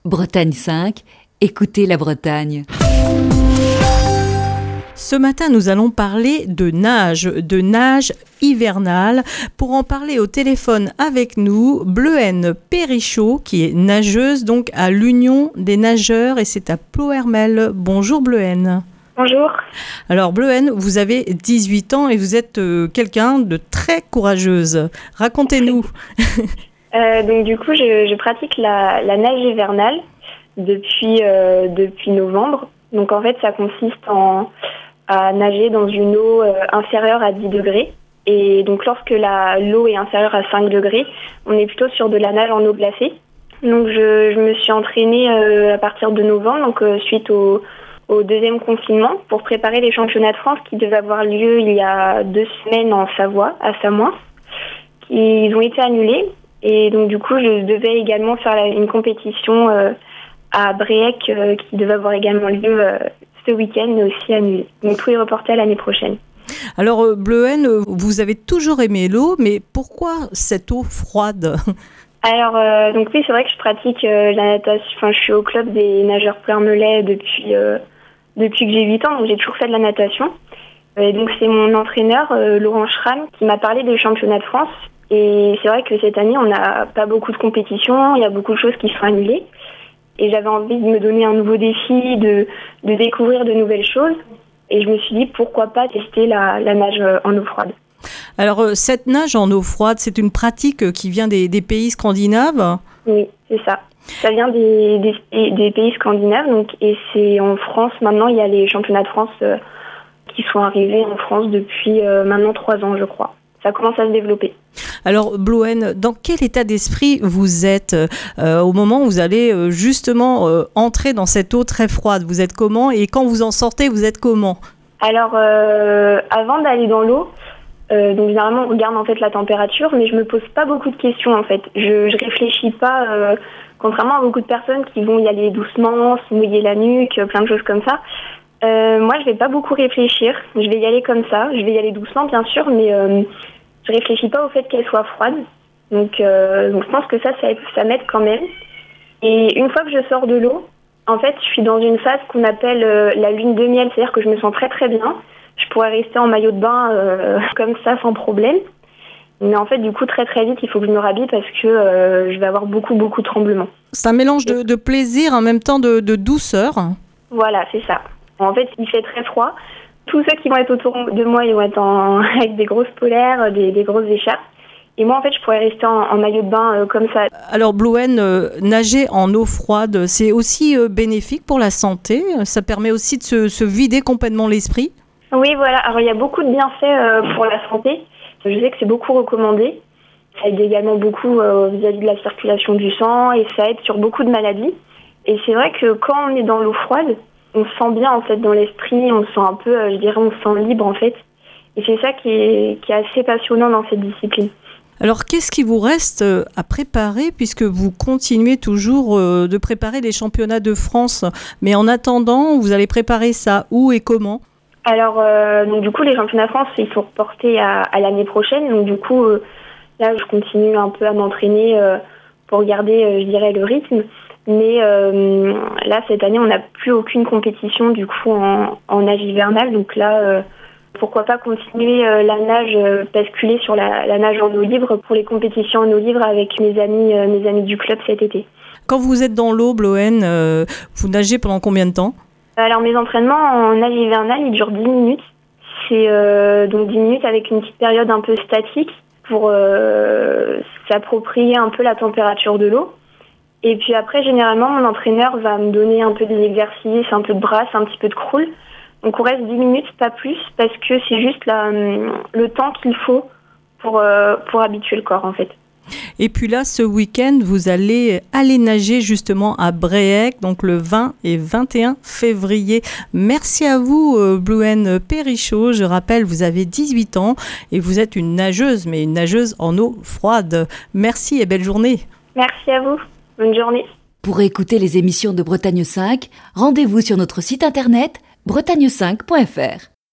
Bretagne 5, écoutez la Bretagne. Ce matin, nous allons parler de nage hivernale. Pour en parler au téléphone avec nous, Bleuène Périchaud, qui est nageuse donc à l'Union des nageurs et c'est à Ploërmel. Bonjour Bleuène. Bonjour. Alors Bleuène, vous avez 18 ans et vous êtes quelqu'un de très courageuse. Racontez-nous. Donc du coup, je pratique la nage hivernale depuis novembre. Donc en fait, ça consiste à nager dans une eau inférieure à 10 degrés. Et donc lorsque l'eau est inférieure à 5 degrés, on est plutôt sur de la nage en eau glacée. Donc je me suis entraînée à partir de novembre, donc suite au deuxième confinement, pour préparer les championnats de France qui devaient avoir lieu il y a 2 semaines en Savoie, à Samoins. Ils ont été annulés. Et donc du coup, je devais également faire une compétition à Bréhec qui devait avoir également lieu ce week-end, mais aussi annulé. Donc tout est reporté à l'année prochaine. Alors Bleuène, vous avez toujours aimé l'eau, mais pourquoi cette eau froide ? Alors donc oui, c'est vrai que je pratique la natation. Enfin, je suis au club des nageurs ploërmelais depuis que j'ai 8 ans, donc j'ai toujours fait de la natation. Et donc c'est mon entraîneur Laurent Schramm qui m'a parlé des championnats de France. Et c'est vrai que cette année, on n'a pas beaucoup de compétitions, il y a beaucoup de choses qui sont annulées. Et j'avais envie de me donner un nouveau défi, de découvrir de nouvelles choses. Et je me suis dit, pourquoi pas tester la nage en eau froide. Alors, cette nage en eau froide, c'est une pratique qui vient des pays scandinaves ? Oui, c'est ça. Ça vient des pays scandinaves. Donc, et c'est en France, maintenant, il y a les championnats de France qui sont arrivés en France depuis maintenant 3 ans, je crois. Ça commence à se développer. Alors, Bleuène, dans quel état d'esprit vous êtes au moment où vous allez justement entrer dans cette eau très froide ? Vous êtes comment ? Et quand vous en sortez, vous êtes comment ? Alors, avant d'aller dans l'eau, donc généralement on regarde en fait la température, mais je me pose pas beaucoup de questions en fait. Je réfléchis pas, contrairement à beaucoup de personnes qui vont y aller doucement, se mouiller la nuque, plein de choses comme ça. Moi, je vais pas beaucoup réfléchir. Je vais y aller comme ça. Je vais y aller doucement, bien sûr, mais je réfléchis pas au fait qu'elle soit froide. Donc je pense que ça m'aide quand même. Et une fois que je sors de l'eau, en fait, je suis dans une phase qu'on appelle la lune de miel, c'est-à-dire que je me sens très très bien. Je pourrais rester en maillot de bain comme ça sans problème. Mais en fait, du coup, très très vite, il faut que je me rhabille parce que je vais avoir beaucoup de tremblements. C'est un mélange de plaisir en même temps de douceur. Voilà, c'est ça. En fait, il fait très froid. Tous ceux qui vont être autour de moi, ils vont être avec des grosses polaires, des grosses écharpes. Et moi, en fait, je pourrais rester en maillot de bain comme ça. Alors, Bleuène, nager en eau froide, c'est aussi bénéfique pour la santé. Ça permet aussi de se vider complètement l'esprit. Oui, voilà. Alors, il y a beaucoup de bienfaits pour la santé. Je sais que c'est beaucoup recommandé. Ça aide également beaucoup vis-à-vis de la circulation du sang et ça aide sur beaucoup de maladies. Et c'est vrai que quand on est dans l'eau froide, on se sent bien en fait dans l'esprit, on se sent un peu, on se sent libre en fait. Et c'est ça qui est assez passionnant dans cette discipline. Alors qu'est-ce qui vous reste à préparer puisque vous continuez toujours de préparer les championnats de France ? Mais en attendant, vous allez préparer ça où et comment ? Alors donc du coup les championnats de France ils sont reportés à l'année prochaine. Donc du coup là je continue un peu à m'entraîner pour garder le rythme. Mais là, cette année, on n'a plus aucune compétition du coup en nage hivernale. Donc là, pourquoi pas continuer la nage, basculer sur la nage en eau libre pour les compétitions en eau libre avec mes amis du club cet été. Quand vous êtes dans l'eau, Bleuène, vous nagez pendant combien de temps ? Alors mes entraînements en nage hivernale, ils durent 10 minutes. C'est donc 10 minutes avec une petite période un peu statique pour s'approprier un peu la température de l'eau. Et puis après, généralement, mon entraîneur va me donner un peu des exercices, un peu de brasse, un petit peu de crawl. Donc on reste 10 minutes, pas plus, parce que c'est juste le temps qu'il faut pour habituer le corps en fait. Et puis là, ce week-end, vous allez aller nager justement à Bréhec, donc le 20 et 21 février. Merci à vous, Bleuène Périchaud. Je rappelle, vous avez 18 ans et vous êtes une nageuse, mais une nageuse en eau froide. Merci et belle journée. Merci à vous. Bonne journée. Pour écouter les émissions de Bretagne 5, rendez-vous sur notre site internet bretagne5.fr.